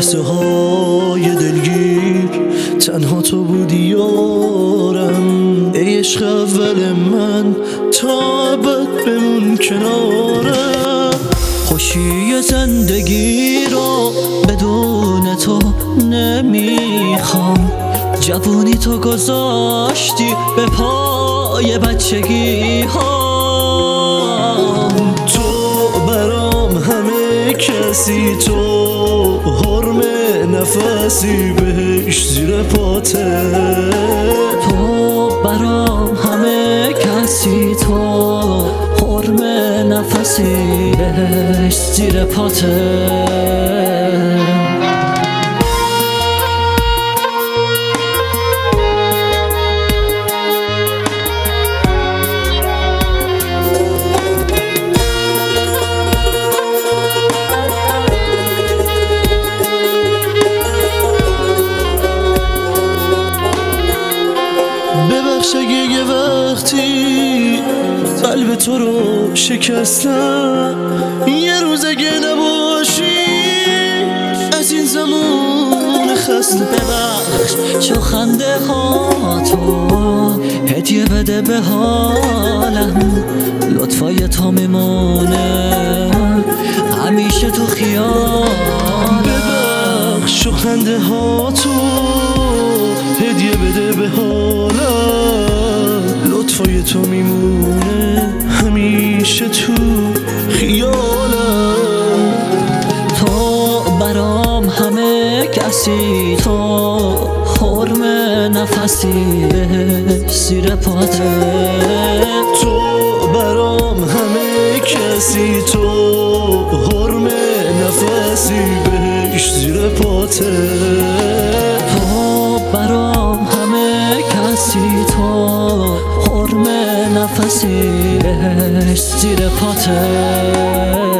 لحظه های دلگیر تنها تو بودی یارم. ای عشق اول من تا ابد بمون کنارم. خوشی زندگی رو بدون تو نمیخوام. جوونی تو گذاشتی به پای بچگی ها. تو برام همه کسی، تو حرم نفسی بهش زیر پاته. تو برام همه کسی، تو حرم نفسی بهش زیر پاته. ببخش اگه یه وقتی قلب تو رو شکستم. یه روز اگه نباشی از این زمان خسته. ببخش چو خنده ها تو هدیه بده به حالم. لطفای تو میمونه همیشه تو خیالم. ببخش چو خنده ها تو هدیه بده به حالم. لطفای تو میمونه همیشه تو خیالم. تو برام همه کسی، تو حرم نفسی زیر پاته. تو برام همه کسی، تو حرم نفسی بهش زیر پاته. تو برام همه کسی، تو حرم نفسی بهش زیر پاته.